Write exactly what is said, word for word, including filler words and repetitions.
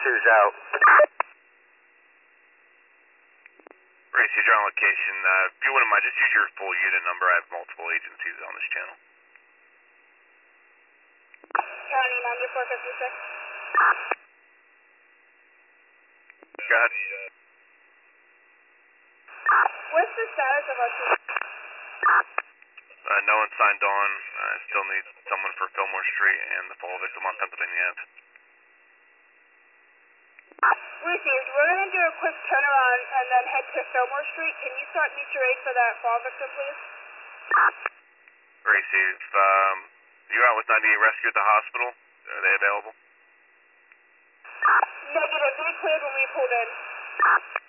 two's out. Gracie, you're on location. Uh, if you wouldn't mind, just use your full unit number. I have multiple agencies on this channel. County ninety-four fifty-six. Go ahead. What's the status of our team? Uh, no one signed on. I uh, still need someone for Fillmore Street and the fall victim on Pennsylvania Ave. Received. We're going to do a quick turnaround and then head to Fillmore Street. Can you start mutual aid for that fall victim, please? Receive. Um, you out with ninety-eight Rescue at the hospital? Are they available? Negative. They cleared when we pulled in.